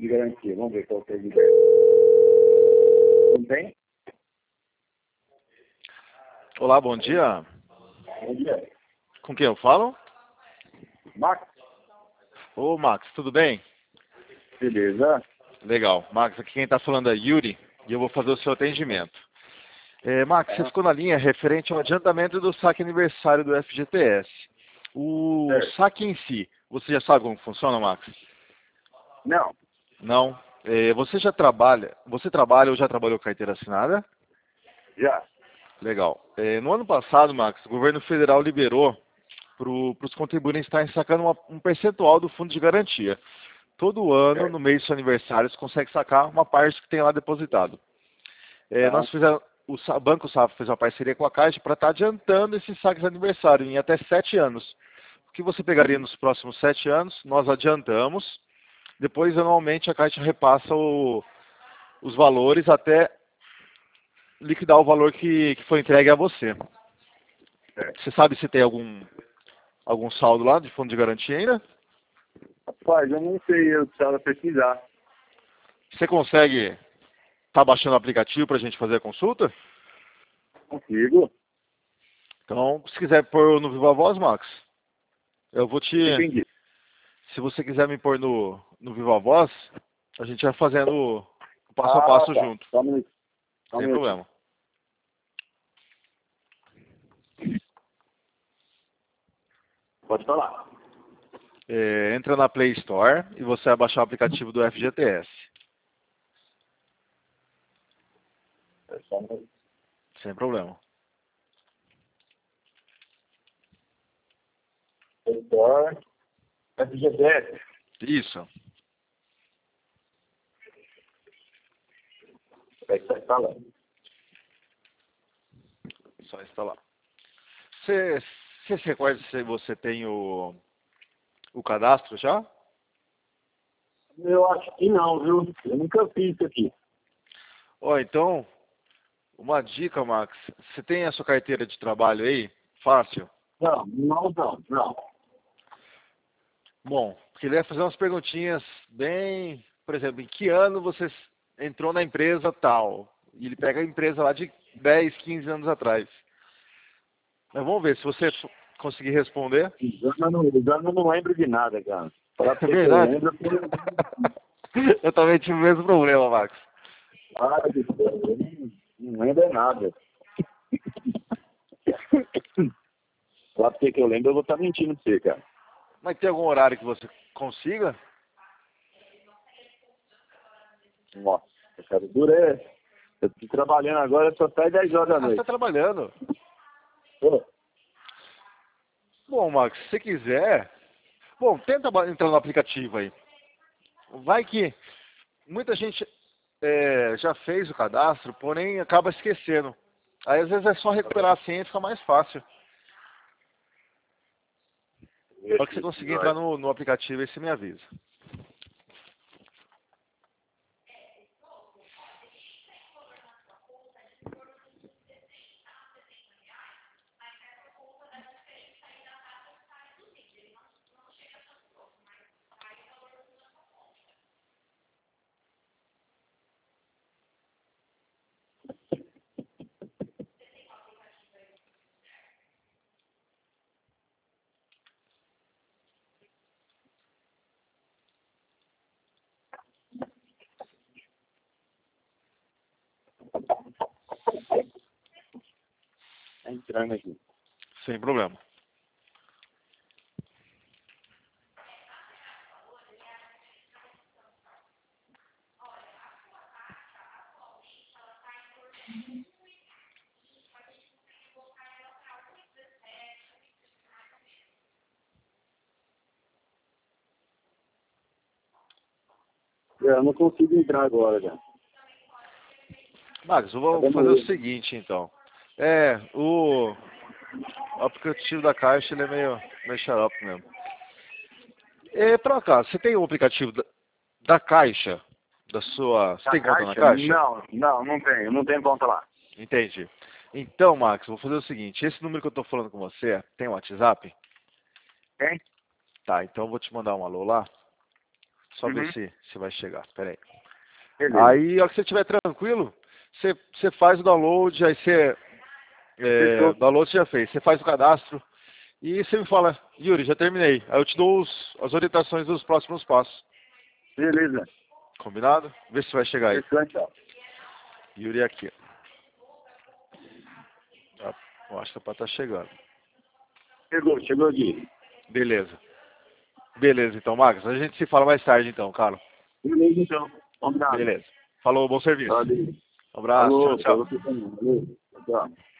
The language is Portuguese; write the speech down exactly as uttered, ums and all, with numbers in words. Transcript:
de garantia. Vamos ver qual que é a ideia. Não tem? Olá, bom dia. Bom dia. Com quem eu falo? Max? Ô, Max, tudo bem? Beleza. Legal. Max, aqui quem está falando é Yuri e eu vou fazer o seu atendimento. É, Max, você ficou na linha referente ao adiantamento do saque aniversário do F G T S. O Certo. saque em si, você já sabe como funciona, Max? Não. Não. É, você já trabalha, você trabalha ou já trabalhou carteira assinada? Já. Legal. É, no ano passado, Max, o governo federal liberou para os contribuintes estarem sacando uma, um percentual do fundo de garantia. Todo ano, Certo. no mês do seu aniversário, você consegue sacar uma parte que tem lá depositado. É, Tá. nós fizemos, o Sa- Banco Safra fez uma parceria com a Caixa para estar adiantando esses saques de aniversário em até sete anos. O que você pegaria nos próximos sete anos, nós adiantamos. Depois, anualmente, a Caixa repassa o- os valores até liquidar o valor que, que foi entregue a você. Certo. Você sabe se tem algum, algum saldo lá de fundo de garantia ainda? Rapaz, eu não sei, eu precisava pesquisar. Você consegue estar baixando o aplicativo para a gente fazer a consulta? Consigo? Então, se quiser pôr no Viva Voz, Max, eu vou te... Entendi. Se você quiser me pôr no, no Viva Voz, a gente vai fazendo o passo a Ah, passo tá. junto, Só um minuto. Só um sem minutinho. problema. Pode falar. É, entra na Play Store e você vai baixar o aplicativo do F G T S. É só um minuto. Sem problema. Editor. F G T S. Isso. É que tá instalando. Só instalar. Você, você se recorda se você tem o, o cadastro já? Eu acho que não, viu? Eu nunca fiz isso aqui. Ó, então, uma dica, Max. Você tem a sua carteira de trabalho aí? Fácil. Não, não, não, não. Bom, porque ele vai fazer umas perguntinhas bem... Por exemplo, em que ano você entrou na empresa tal? E ele pega a empresa lá de dez, quinze anos atrás. Mas vamos ver, se você f- conseguir responder. Exame eu não, exame eu não lembro de nada, cara. Falar É pra você que eu verdade. lembro, eu Eu também tive o mesmo problema, Max. Ai, Deus, eu não, não lembro é nada. Falar pra você que eu lembro, eu vou estar mentindo pra você, cara. Mas tem algum horário que você consiga? Nossa, cara, dura é... Eu tô trabalhando agora, só sai dez horas da Ah, você está noite. trabalhando. Pô, Bom, Max, se você quiser... Bom, tenta ba- entrar no aplicativo aí. Vai que muita gente é, já fez o cadastro, porém acaba esquecendo. Aí às vezes é só recuperar a senha e fica mais fácil. Na hora que você conseguir entrar no, no aplicativo, aí você me avisa. tá entrando aqui. Sem problema. É, eu não consigo entrar agora, cara. Max, eu Tá vou dando fazer o erro. seguinte então. É, o, o aplicativo da Caixa ele é meio, meio xarope mesmo. É, por acaso, você tem o aplicativo da, da Caixa? Da sua. Você Na tem conta na caixa? Caixa? Não, não, não tenho. Não tenho conta lá. Entendi. Então, Max, vou fazer o seguinte, esse número que eu estou falando com você, tem um WhatsApp? Tem? Tá, então eu vou te mandar um alô lá. só Uhum. ver se, se vai chegar. Espera aí. Beleza. Aí, ó, que você estiver tranquilo, você, você faz o download, aí você... É, Fechou. download você já fez. Você faz o cadastro e você me fala, Yuri, já terminei. Aí eu te dou os, as orientações dos próximos passos. Beleza. Combinado? Vê se vai chegar aí. Fechou, então. Yuri aqui. Ah, eu acho que para estar chegando. Chegou, chegou aqui. Beleza. Beleza, então, Marcos. A gente se fala mais tarde, então, cara. Beleza, então. Combinado. Beleza. Falou, bom serviço. Valeu. Um abraço, tchau, Falou, pra tchau. você também. Valeu. Tchau.